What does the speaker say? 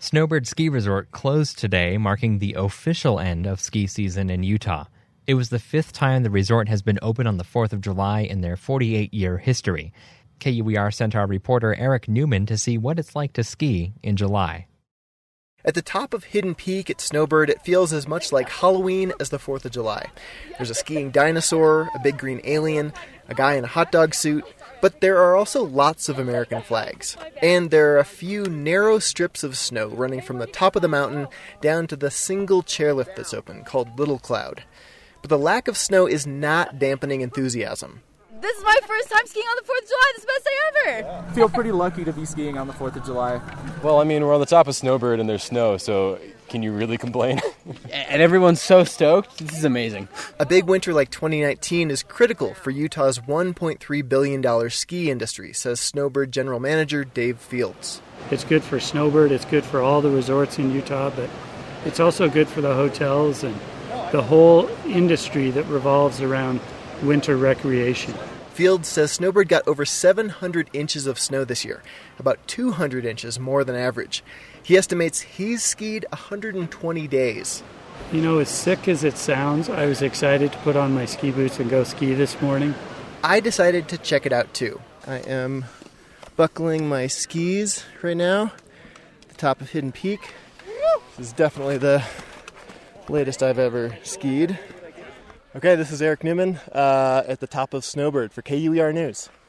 Snowbird Ski Resort closed today, marking the official end of ski season in Utah. It was the fifth time the resort has been open on the 4th of July in their 48-year history. KUER sent our reporter Eric Newman to see what it's like to ski in July. At the top of Hidden Peak at Snowbird, it feels as much like Halloween as the 4th of July. There's a skiing dinosaur, a big green alien, a guy in a hot dog suit, but there are also lots of American flags. And there are a few narrow strips of snow running from the top of the mountain down to the single chairlift that's open, called Little Cloud. But the lack of snow is not dampening enthusiasm. This is my first time skiing on the 4th of July. This is the best day ever. I feel pretty lucky to be skiing on the 4th of July. Well, I mean, we're on the top of Snowbird and there's snow, so can you really complain? And everyone's so stoked. This is amazing. A big winter like 2019 is critical for Utah's $1.3 billion ski industry, says Snowbird General Manager Dave Fields. It's good for Snowbird, it's good for all the resorts in Utah, but it's also good for the hotels and the whole industry that revolves around winter recreation. Fields says Snowbird got over 700 inches of snow this year, about 200 inches more than average. He estimates he's skied 120 days. You know, as sick as it sounds, I was excited to put on my ski boots and go ski this morning. I decided to check it out too. I am buckling my skis right now at the top of Hidden Peak. This is definitely the latest I've ever skied. Okay, this is Eric Newman at the top of Snowbird for KUER News.